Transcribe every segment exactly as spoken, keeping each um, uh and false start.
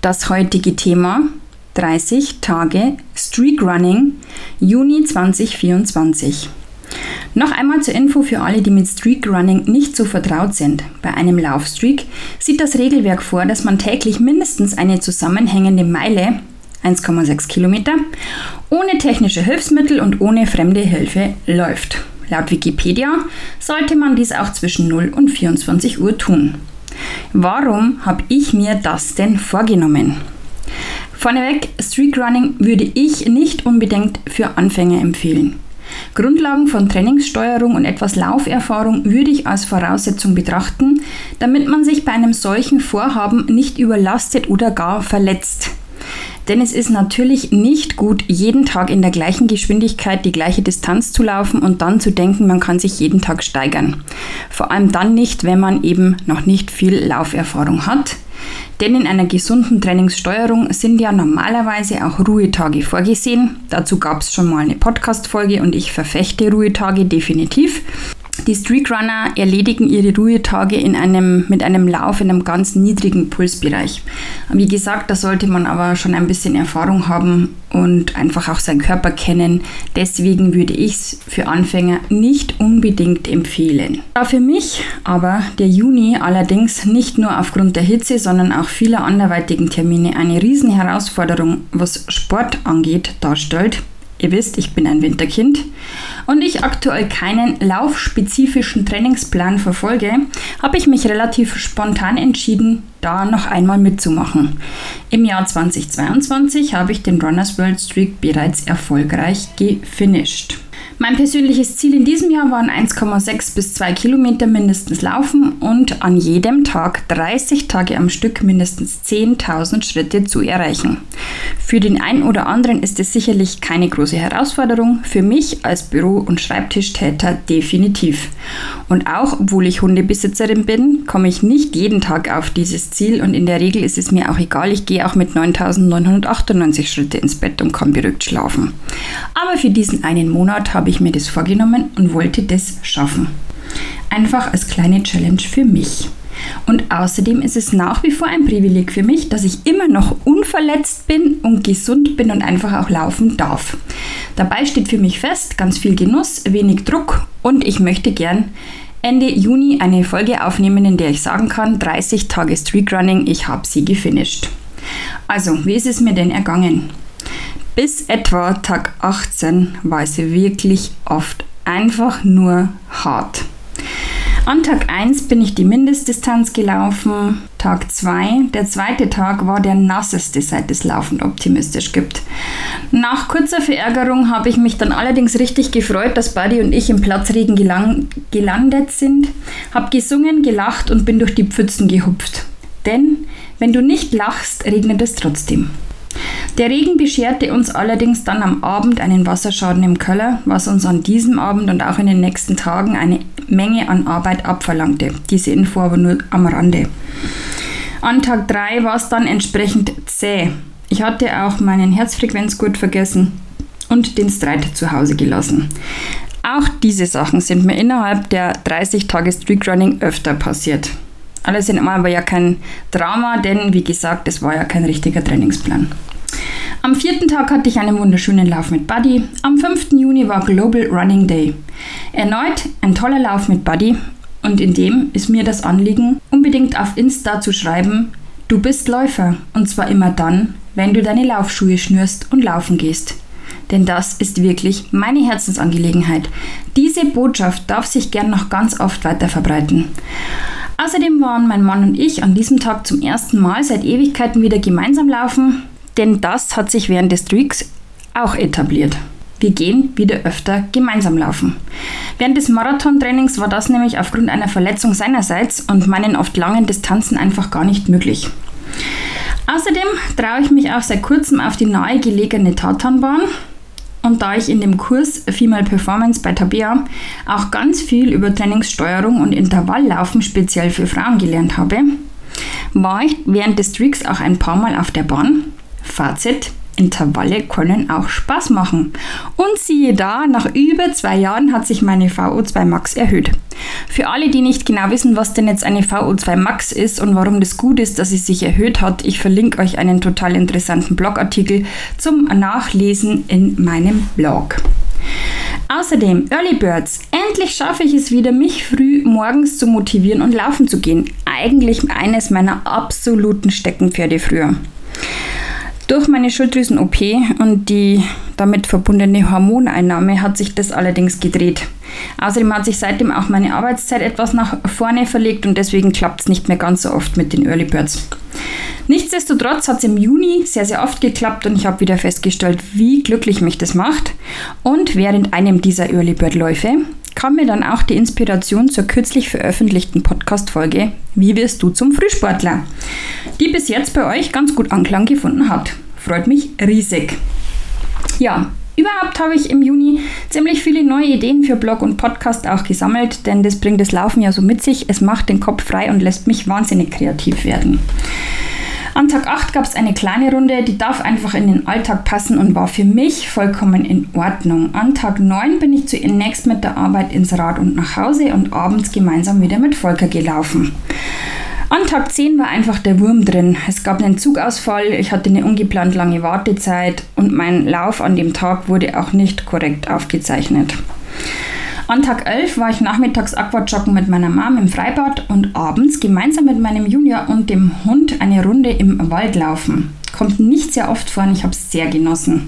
das heutige Thema: dreißig Tage Streak Running, Juni zwanzig vierundzwanzig. Noch einmal zur Info für alle, die mit Streak Running nicht so vertraut sind. Bei einem Laufstreak sieht das Regelwerk vor, dass man täglich mindestens eine zusammenhängende Meile, eins Komma sechs Kilometer, ohne technische Hilfsmittel und ohne fremde Hilfe läuft. Laut Wikipedia sollte man dies auch zwischen null und vierundzwanzig Uhr tun. Warum habe ich mir das denn vorgenommen? Vorneweg, Streak Running würde ich nicht unbedingt für Anfänger empfehlen. Grundlagen von Trainingssteuerung und etwas Lauferfahrung würde ich als Voraussetzung betrachten, damit man sich bei einem solchen Vorhaben nicht überlastet oder gar verletzt. Denn es ist natürlich nicht gut, jeden Tag in der gleichen Geschwindigkeit die gleiche Distanz zu laufen und dann zu denken, man kann sich jeden Tag steigern. Vor allem dann nicht, wenn man eben noch nicht viel Lauferfahrung hat. Denn in einer gesunden Trainingssteuerung sind ja normalerweise auch Ruhetage vorgesehen. Dazu gab es schon mal eine Podcast-Folge und ich verfechte Ruhetage definitiv. Die Streakrunner erledigen ihre Ruhetage in einem, mit einem Lauf in einem ganz niedrigen Pulsbereich. Wie gesagt, da sollte man aber schon ein bisschen Erfahrung haben und einfach auch seinen Körper kennen. Deswegen würde ich es für Anfänger nicht unbedingt empfehlen. Da für mich aber der Juni allerdings nicht nur aufgrund der Hitze, sondern auch vieler anderweitigen Termine eine riesen Herausforderung, was Sport angeht, darstellt. Ihr wisst, ich bin ein Winterkind und ich aktuell keinen laufspezifischen Trainingsplan verfolge, habe ich mich relativ spontan entschieden, da noch einmal mitzumachen. Im Jahr zweitausendzweiundzwanzig habe ich den Runners World Streak bereits erfolgreich gefinisht. Mein persönliches Ziel in diesem Jahr waren eins Komma sechs bis zwei Kilometer mindestens laufen und an jedem Tag dreißig Tage am Stück mindestens zehntausend Schritte zu erreichen. Für den einen oder anderen ist es sicherlich keine große Herausforderung, für mich als Büro- und Schreibtischtäter definitiv. Und auch, obwohl ich Hundebesitzerin bin, komme ich nicht jeden Tag auf dieses Ziel und in der Regel ist es mir auch egal, ich gehe auch mit neuntausendneunhundertachtundneunzig Schritte ins Bett und kann beruhigt schlafen. Aber für diesen einen Monat habe ich mir das vorgenommen und wollte das schaffen. Einfach als kleine Challenge für mich. Und außerdem ist es nach wie vor ein Privileg für mich, dass ich immer noch unverletzt bin und gesund bin und einfach auch laufen darf. Dabei steht für mich fest, ganz viel Genuss, wenig Druck und ich möchte gern Ende Juni eine Folge aufnehmen, in der ich sagen kann, dreißig Tage Streakrunning, ich habe sie gefinisht. Also, wie ist es mir denn ergangen? Bis etwa Tag achtzehn war es wirklich oft einfach nur hart. An Tag eins bin ich die Mindestdistanz gelaufen, Tag zwei, der zweite Tag war der nasseste, seit es Laufen optimistisch gibt. Nach kurzer Verärgerung habe ich mich dann allerdings richtig gefreut, dass Buddy und ich im Platzregen gelang- gelandet sind, habe gesungen, gelacht und bin durch die Pfützen gehupft. Denn wenn du nicht lachst, regnet es trotzdem. Der Regen bescherte uns allerdings dann am Abend einen Wasserschaden im Keller, was uns an diesem Abend und auch in den nächsten Tagen eine Menge an Arbeit abverlangte. Diese Info aber nur am Rande. An Tag drei war es dann entsprechend zäh. Ich hatte auch meinen Herzfrequenzgurt vergessen und den Stride zu Hause gelassen. Auch diese Sachen sind mir innerhalb der dreißig Tage Streakrunning öfter passiert. Alles in allem war ja kein Drama, denn wie gesagt, es war ja kein richtiger Trainingsplan. Am vierten Tag hatte ich einen wunderschönen Lauf mit Buddy. Am fünften Juni war Global Running Day. Erneut ein toller Lauf mit Buddy und in dem ist mir das Anliegen, unbedingt auf Insta zu schreiben, du bist Läufer und zwar immer dann, wenn du deine Laufschuhe schnürst und laufen gehst. Denn das ist wirklich meine Herzensangelegenheit. Diese Botschaft darf sich gern noch ganz oft weiter verbreiten. Außerdem waren mein Mann und ich an diesem Tag zum ersten Mal seit Ewigkeiten wieder gemeinsam laufen, denn das hat sich während des Streaks auch etabliert. Wir gehen wieder öfter gemeinsam laufen. Während des Marathontrainings war das nämlich aufgrund einer Verletzung seinerseits und meinen oft langen Distanzen einfach gar nicht möglich. Außerdem traue ich mich auch seit kurzem auf die nahegelegene Tatanbahn. Und da ich in dem Kurs Female Performance bei Tabea auch ganz viel über Trainingssteuerung und Intervalllaufen speziell für Frauen gelernt habe, war ich während des Streaks auch ein paar Mal auf der Bahn. Fazit, Intervalle können auch Spaß machen. Und siehe da, nach über zwei Jahren hat sich meine V O zwei Max erhöht. Für alle, die nicht genau wissen, was denn jetzt eine V O zwei Max ist und warum das gut ist, dass sie sich erhöht hat, ich verlinke euch einen total interessanten Blogartikel zum Nachlesen in meinem Blog. Außerdem, Early Birds. Endlich schaffe ich es wieder, mich früh morgens zu motivieren und laufen zu gehen. Eigentlich eines meiner absoluten Steckenpferde früher. Durch meine Schilddrüsen-O P und die damit verbundene Hormoneinnahme hat sich das allerdings gedreht. Außerdem hat sich seitdem auch meine Arbeitszeit etwas nach vorne verlegt und deswegen klappt es nicht mehr ganz so oft mit den Early Birds. Nichtsdestotrotz hat es im Juni sehr, sehr oft geklappt und ich habe wieder festgestellt, wie glücklich mich das macht. Und während einem dieser Early Bird Läufe kam mir dann auch die Inspiration zur kürzlich veröffentlichten Podcast-Folge Wie wirst du zum Frühsportler?, die bis jetzt bei euch ganz gut Anklang gefunden hat. Freut mich riesig. Ja, überhaupt habe ich im Juni ziemlich viele neue Ideen für Blog und Podcast auch gesammelt, denn das bringt das Laufen ja so mit sich. Es macht den Kopf frei und lässt mich wahnsinnig kreativ werden. An Tag acht gab es eine kleine Runde, die darf einfach in den Alltag passen und war für mich vollkommen in Ordnung. An Tag neun bin ich zunächst mit der Arbeit ins Rad und nach Hause und abends gemeinsam wieder mit Volker gelaufen. An Tag zehn war einfach der Wurm drin. Es gab einen Zugausfall, ich hatte eine ungeplant lange Wartezeit und mein Lauf an dem Tag wurde auch nicht korrekt aufgezeichnet. An Tag elf war ich nachmittags Aquajoggen mit meiner Mom im Freibad und abends gemeinsam mit meinem Junior und dem Hund eine Runde im Wald laufen. Kommt nicht sehr oft vor und ich habe es sehr genossen.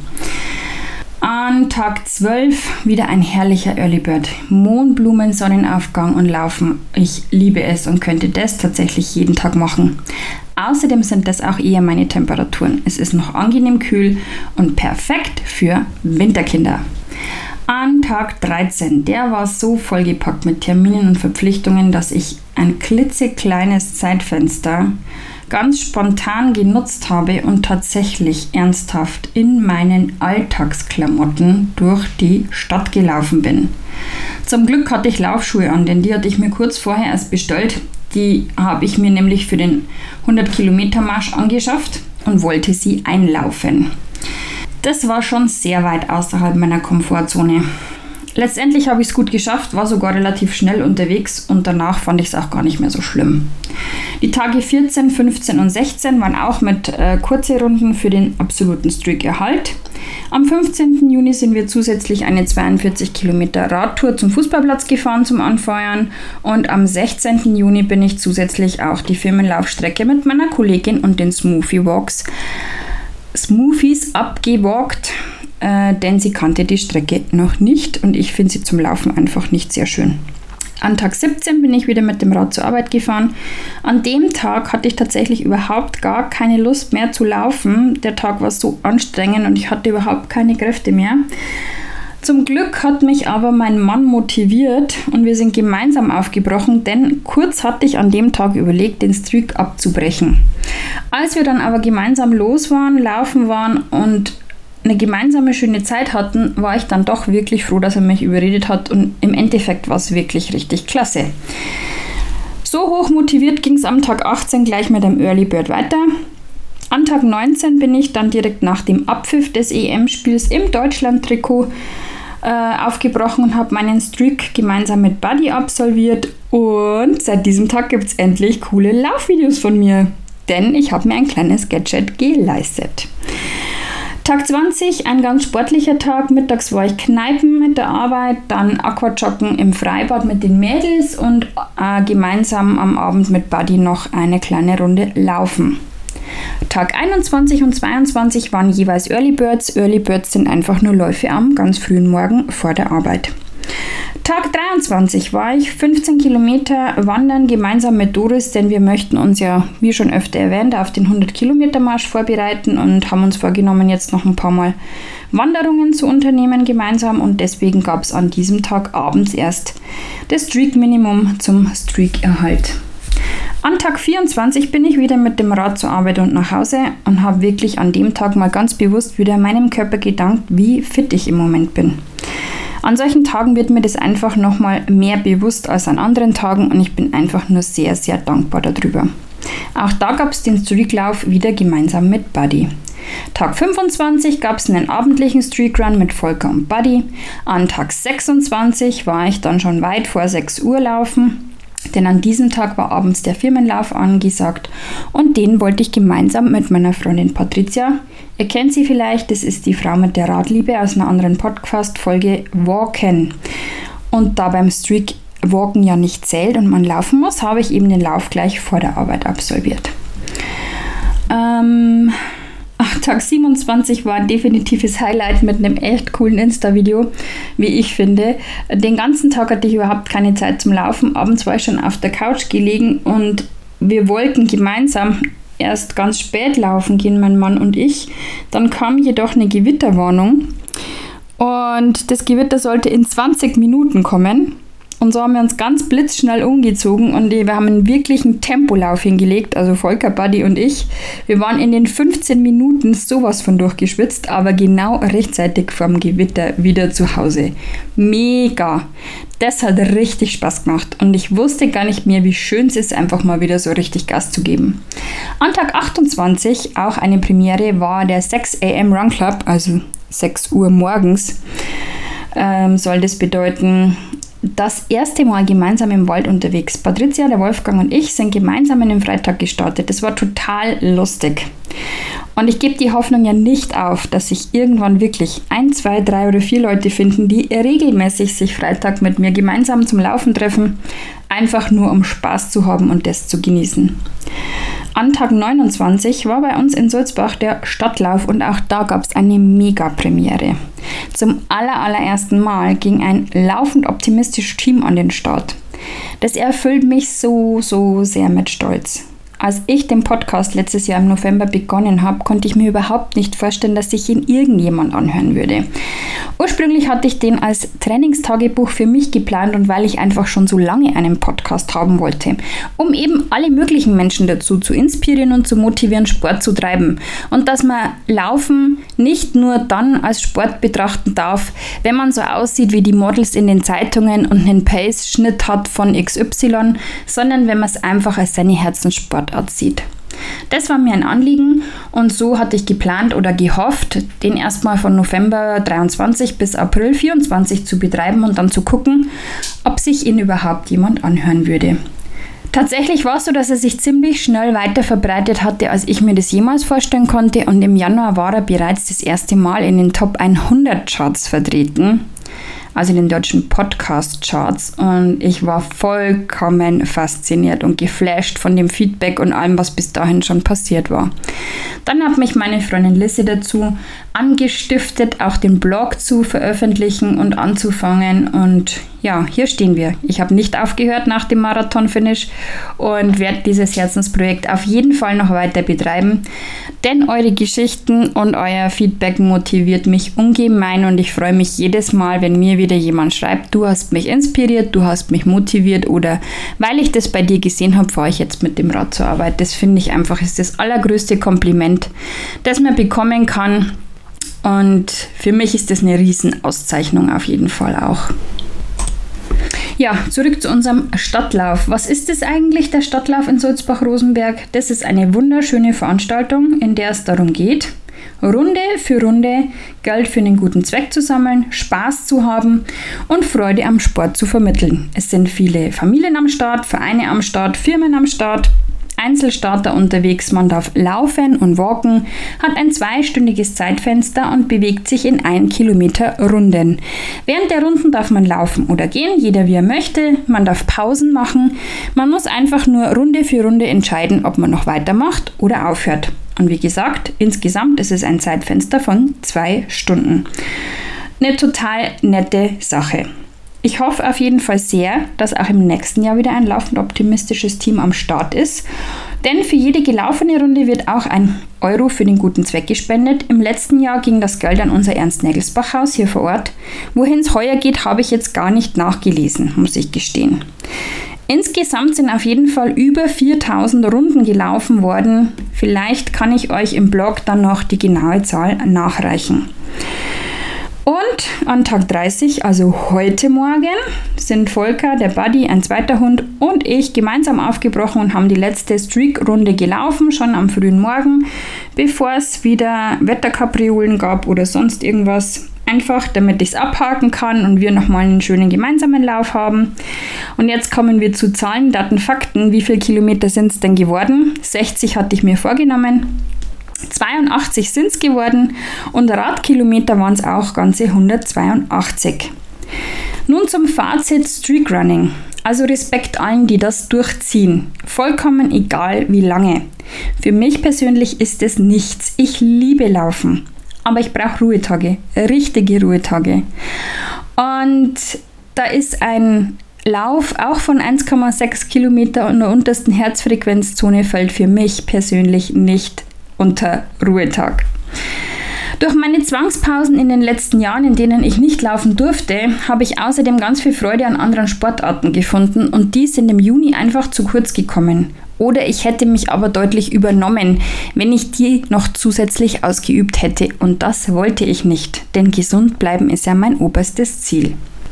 An Tag zwölf wieder ein herrlicher Early Bird. Mohnblumen, Sonnenaufgang und Laufen. Ich liebe es und könnte das tatsächlich jeden Tag machen. Außerdem sind das auch eher meine Temperaturen. Es ist noch angenehm kühl und perfekt für Winterkinder. An Tag dreizehn, der war so vollgepackt mit Terminen und Verpflichtungen, dass ich ein klitzekleines Zeitfenster ganz spontan genutzt habe und tatsächlich ernsthaft in meinen Alltagsklamotten durch die Stadt gelaufen bin. Zum Glück hatte ich Laufschuhe an, denn die hatte ich mir kurz vorher erst bestellt. Die habe ich mir nämlich für den hundert Kilometer Marsch angeschafft und wollte sie einlaufen. Das war schon sehr weit außerhalb meiner Komfortzone. Letztendlich habe ich es gut geschafft, war sogar relativ schnell unterwegs und danach fand ich es auch gar nicht mehr so schlimm. Die Tage vierzehn, fünfzehn und sechzehn waren auch mit äh, kurzen Runden für den absoluten Streak-Erhalt. Am fünfzehnten Juni sind wir zusätzlich eine zweiundvierzig Kilometer Radtour zum Fußballplatz gefahren zum Anfeuern und am sechzehnten Juni bin ich zusätzlich auch die Firmenlaufstrecke mit meiner Kollegin und den Smoothie Walks Smoothies abgewalkt, äh, denn sie kannte die Strecke noch nicht und ich finde sie zum Laufen einfach nicht sehr schön. An Tag siebzehn bin ich wieder mit dem Rad zur Arbeit gefahren. An dem Tag hatte ich tatsächlich überhaupt gar keine Lust mehr zu laufen. Der Tag war so anstrengend und ich hatte überhaupt keine Kräfte mehr. Zum Glück hat mich aber mein Mann motiviert und wir sind gemeinsam aufgebrochen, denn kurz hatte ich an dem Tag überlegt, den Streak abzubrechen. Als wir dann aber gemeinsam los waren, laufen waren und eine gemeinsame schöne Zeit hatten, war ich dann doch wirklich froh, dass er mich überredet hat und im Endeffekt war es wirklich richtig klasse. So hoch motiviert ging es am Tag achtzehn gleich mit dem Early Bird weiter. An Tag neunzehn bin ich dann direkt nach dem Abpfiff des E M-Spiels im Deutschland-Trikot äh, aufgebrochen und habe meinen Streak gemeinsam mit Buddy absolviert und seit diesem Tag gibt es endlich coole Laufvideos von mir, denn ich habe mir ein kleines Gadget geleistet. Tag zwanzig, ein ganz sportlicher Tag. Mittags war ich Kneipen mit der Arbeit, dann Aquajoggen im Freibad mit den Mädels und äh, gemeinsam am Abend mit Buddy noch eine kleine Runde laufen. Tag einundzwanzig und zweiundzwanzig waren jeweils Early Birds. Early Birds sind einfach nur Läufe am ganz frühen Morgen vor der Arbeit. Tag dreiundzwanzig war ich fünfzehn Kilometer wandern gemeinsam mit Doris, denn wir möchten uns ja, wie schon öfter erwähnt, auf den hundert Kilometer Marsch vorbereiten und haben uns vorgenommen, jetzt noch ein paar Mal Wanderungen zu unternehmen gemeinsam und deswegen gab es an diesem Tag abends erst das Streak-Minimum zum Streak-Erhalt. An Tag vierundzwanzig bin ich wieder mit dem Rad zur Arbeit und nach Hause und habe wirklich an dem Tag mal ganz bewusst wieder meinem Körper gedankt, wie fit ich im Moment bin. An solchen Tagen wird mir das einfach nochmal mehr bewusst als an anderen Tagen und ich bin einfach nur sehr, sehr dankbar darüber. Auch da gab es den Streaklauf wieder gemeinsam mit Buddy. Tag fünfundzwanzig gab es einen abendlichen Streakrun mit Volker und Buddy. An Tag sechsundzwanzig war ich dann schon weit vor sechs Uhr laufen, denn an diesem Tag war abends der Firmenlauf angesagt und den wollte ich gemeinsam mit meiner Freundin Patricia, ihr kennt sie vielleicht, das ist die Frau mit der Radliebe aus einer anderen Podcast-Folge, walken. Und da beim Streak Walken ja nicht zählt und man laufen muss, habe ich eben den Lauf gleich vor der Arbeit absolviert. Ähm, ach, Tag siebenundzwanzig war ein definitives Highlight mit einem echt coolen Insta-Video, wie ich finde. Den ganzen Tag hatte ich überhaupt keine Zeit zum Laufen. Abends war ich schon auf der Couch gelegen und wir wollten gemeinsam erst ganz spät laufen gehen, mein Mann und ich. Dann kam jedoch eine Gewitterwarnung und das Gewitter sollte in zwanzig Minuten kommen. Und so haben wir uns ganz blitzschnell umgezogen und wir haben einen wirklichen Tempolauf hingelegt, also Volker, Buddy und ich. Wir waren in den fünfzehn Minuten sowas von durchgeschwitzt, aber genau rechtzeitig vorm Gewitter wieder zu Hause. Mega! Das hat richtig Spaß gemacht und ich wusste gar nicht mehr, wie schön es ist, einfach mal wieder so richtig Gas zu geben. An Tag achtundzwanzig, auch eine Premiere, war der sechs a m Run Club, also sechs Uhr morgens, ähm, soll das bedeuten. Das erste Mal gemeinsam im Wald unterwegs. Patricia, der Wolfgang und ich sind gemeinsam an dem Freitag gestartet. Das war total lustig. Und ich gebe die Hoffnung ja nicht auf, dass sich irgendwann wirklich ein, zwei, drei oder vier Leute finden, die regelmäßig sich Freitag mit mir gemeinsam zum Laufen treffen, einfach nur um Spaß zu haben und das zu genießen. An Tag neunundzwanzig war bei uns in Sulzbach der Stadtlauf und auch da gab es eine Mega-Premiere. Zum aller, allerersten Mal ging ein laufend optimistisches Team an den Start. Das erfüllt mich so, so sehr mit Stolz. Als ich den Podcast letztes Jahr im November begonnen habe, konnte ich mir überhaupt nicht vorstellen, dass sich ihn irgendjemand anhören würde. Ursprünglich hatte ich den als Trainingstagebuch für mich geplant und weil ich einfach schon so lange einen Podcast haben wollte, um eben alle möglichen Menschen dazu zu inspirieren und zu motivieren, Sport zu treiben. Und dass man Laufen nicht nur dann als Sport betrachten darf, wenn man so aussieht wie die Models in den Zeitungen und einen Pace-Schnitt hat von X Y, sondern wenn man es einfach als seine Herzenssport sieht. Das war mir ein Anliegen und so hatte ich geplant oder gehofft, den erstmal von November dreiundzwanzig bis April vierundzwanzig zu betreiben und dann zu gucken, ob sich ihn überhaupt jemand anhören würde. Tatsächlich war es so, dass er sich ziemlich schnell weiter verbreitet hatte, als ich mir das jemals vorstellen konnte und im Januar war er bereits das erste Mal in den Top hundert Charts vertreten. Also in den deutschen Podcast-Charts und ich war vollkommen fasziniert und geflasht von dem Feedback und allem, was bis dahin schon passiert war. Dann hat mich meine Freundin Lisse dazu angestiftet, auch den Blog zu veröffentlichen und anzufangen und ja, hier stehen wir. Ich habe nicht aufgehört nach dem Marathon-Finish und werde dieses Herzensprojekt auf jeden Fall noch weiter betreiben, denn eure Geschichten und euer Feedback motiviert mich ungemein und ich freue mich jedes Mal, wenn mir wieder jemand schreibt, du hast mich inspiriert, du hast mich motiviert oder weil ich das bei dir gesehen habe, fahre ich jetzt mit dem Rad zur Arbeit. Das finde ich einfach, ist das allergrößte Kompliment, das man bekommen kann und für mich ist das eine Riesenauszeichnung auf jeden Fall auch. Ja, zurück zu unserem Stadtlauf. Was ist es eigentlich, der Stadtlauf in Sulzbach-Rosenberg? Das ist eine wunderschöne Veranstaltung, in der es darum geht, Runde für Runde Geld für einen guten Zweck zu sammeln, Spaß zu haben und Freude am Sport zu vermitteln. Es sind viele Familien am Start, Vereine am Start, Firmen am Start, Einzelstarter unterwegs, man darf laufen und walken, hat ein zweistündiges Zeitfenster und bewegt sich in ein Kilometer Runden. Während der Runden darf man laufen oder gehen, jeder wie er möchte, man darf Pausen machen, man muss einfach nur Runde für Runde entscheiden, ob man noch weitermacht oder aufhört. Und wie gesagt, insgesamt ist es ein Zeitfenster von zwei Stunden. Eine total nette Sache. Ich hoffe auf jeden Fall sehr, dass auch im nächsten Jahr wieder ein laufend optimistisches Team am Start ist. Denn für jede gelaufene Runde wird auch ein Euro für den guten Zweck gespendet. Im letzten Jahr ging das Geld an unser Ernst-Nägelsbach-Haus hier vor Ort. Wohin es heuer geht, habe ich jetzt gar nicht nachgelesen, muss ich gestehen. Insgesamt sind auf jeden Fall über viertausend Runden gelaufen worden. Vielleicht kann ich euch im Blog dann noch die genaue Zahl nachreichen. Und an Tag dreißig, also heute Morgen, sind Volker, der Buddy, ein zweiter Hund und ich gemeinsam aufgebrochen und haben die letzte Streak-Runde gelaufen, schon am frühen Morgen, bevor es wieder Wetterkapriolen gab oder sonst irgendwas. Einfach, damit ich es abhaken kann und wir nochmal einen schönen gemeinsamen Lauf haben. Und jetzt kommen wir zu Zahlen, Daten, Fakten. Wie viele Kilometer sind es denn geworden? sechzig hatte ich mir vorgenommen. zweiundachtzig sind es geworden und Radkilometer waren es auch ganze hundertzweiundachtzig. Nun zum Fazit Streak Running. Also Respekt allen, die das durchziehen. Vollkommen egal wie lange. Für mich persönlich ist es nichts. Ich liebe Laufen. Aber ich brauche Ruhetage, richtige Ruhetage. Und da ist ein Lauf auch von eins Komma sechs Kilometer in der untersten Herzfrequenzzone fällt für mich persönlich nicht unter Ruhetag. Durch meine Zwangspausen in den letzten Jahren, in denen ich nicht laufen durfte, habe ich außerdem ganz viel Freude an anderen Sportarten gefunden und die sind im Juni einfach zu kurz gekommen. Oder ich hätte mich aber deutlich übernommen, wenn ich die noch zusätzlich ausgeübt hätte. Und das wollte ich nicht, denn gesund bleiben ist ja mein oberstes Ziel.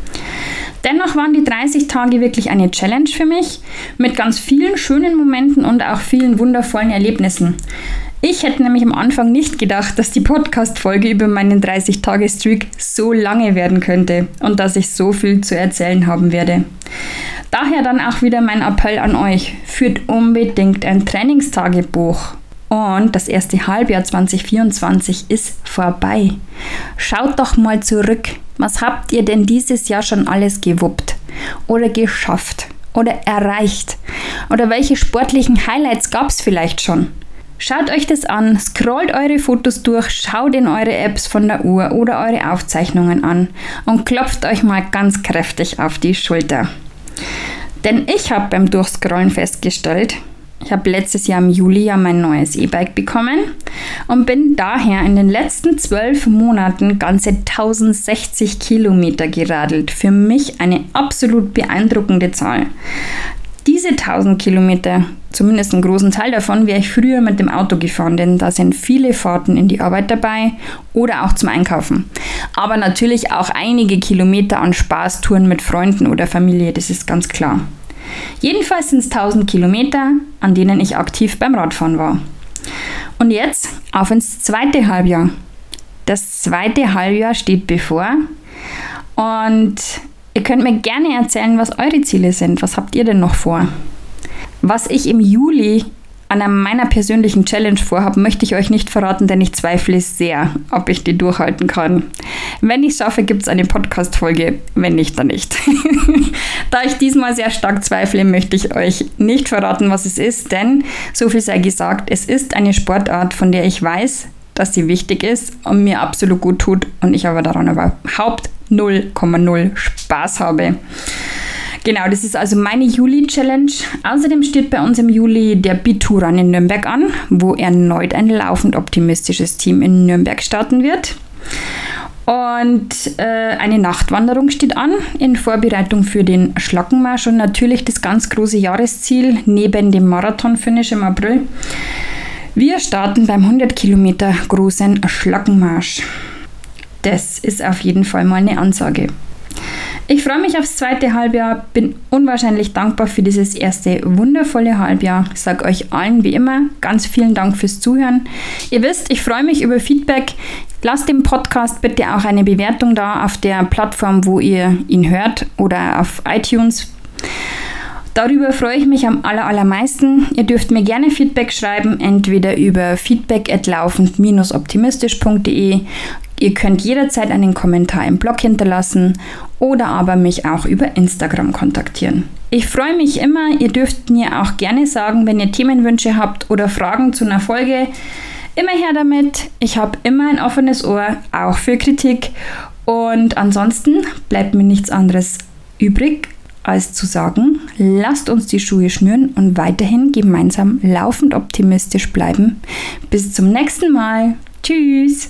Dennoch waren die dreißig Tage wirklich eine Challenge für mich, mit ganz vielen schönen Momenten und auch vielen wundervollen Erlebnissen. Ich hätte nämlich am Anfang nicht gedacht, dass die Podcast-Folge über meinen dreißig-Tage-Streak so lange werden könnte und dass ich so viel zu erzählen haben werde. Daher dann auch wieder mein Appell an euch, führt unbedingt ein Trainingstagebuch. Und das erste Halbjahr zwanzig vierundzwanzig ist vorbei. Schaut doch mal zurück. Was habt ihr denn dieses Jahr schon alles gewuppt oder geschafft oder erreicht? Oder welche sportlichen Highlights gab es vielleicht schon? Schaut euch das an, scrollt eure Fotos durch, schaut in eure Apps von der Uhr oder eure Aufzeichnungen an und klopft euch mal ganz kräftig auf die Schulter. Denn ich habe beim Durchscrollen festgestellt, ich habe letztes Jahr im Juli ja mein neues E-Bike bekommen und bin daher in den letzten zwölf Monaten ganze tausendsechzig Kilometer geradelt. Für mich eine absolut beeindruckende Zahl. Diese tausend Kilometer, zumindest einen großen Teil davon, wäre ich früher mit dem Auto gefahren, denn da sind viele Fahrten in die Arbeit dabei oder auch zum Einkaufen. Aber natürlich auch einige Kilometer an Spaßtouren mit Freunden oder Familie, das ist ganz klar. Jedenfalls sind es tausend Kilometer, an denen ich aktiv beim Radfahren war. Und jetzt auf ins zweite Halbjahr. Das zweite Halbjahr steht bevor und ihr könnt mir gerne erzählen, was eure Ziele sind. Was habt ihr denn noch vor? Was ich im Juli an meiner persönlichen Challenge vorhabe, möchte ich euch nicht verraten, denn ich zweifle sehr, ob ich die durchhalten kann. Wenn ich es schaffe, gibt es eine Podcast-Folge. Wenn nicht, dann nicht. Da ich diesmal sehr stark zweifle, möchte ich euch nicht verraten, was es ist, denn so viel sei gesagt, es ist eine Sportart, von der ich weiß, dass sie wichtig ist und mir absolut gut tut und ich aber daran überhaupt null Komma null Spaß habe. Genau, das ist also meine Juli-Challenge. Außerdem steht bei uns im Juli der B zwei Run in Nürnberg an, wo erneut ein laufend optimistisches Team in Nürnberg starten wird. Und äh, eine Nachtwanderung steht an in Vorbereitung für den Schlackenmarsch und natürlich das ganz große Jahresziel neben dem Marathon-Finish im April. Wir starten beim hundert Kilometer großen Schlackenmarsch. Das ist auf jeden Fall mal eine Ansage. Ich freue mich aufs zweite Halbjahr, bin unwahrscheinlich dankbar für dieses erste wundervolle Halbjahr. Ich sage euch allen wie immer ganz vielen Dank fürs Zuhören. Ihr wisst, ich freue mich über Feedback. Lasst dem Podcast bitte auch eine Bewertung da auf der Plattform, wo ihr ihn hört oder auf iTunes. Darüber freue ich mich am aller, allermeisten. Ihr dürft mir gerne Feedback schreiben, entweder über feedback at laufend dash optimistisch punkt de. Ihr könnt jederzeit einen Kommentar im Blog hinterlassen oder aber mich auch über Instagram kontaktieren. Ich freue mich immer, ihr dürft mir auch gerne sagen, wenn ihr Themenwünsche habt oder Fragen zu einer Folge. Immer her damit. Ich habe immer ein offenes Ohr, auch für Kritik. Und ansonsten bleibt mir nichts anderes übrig, als zu sagen, lasst uns die Schuhe schnüren und weiterhin gemeinsam laufend optimistisch bleiben. Bis zum nächsten Mal. Tschüss!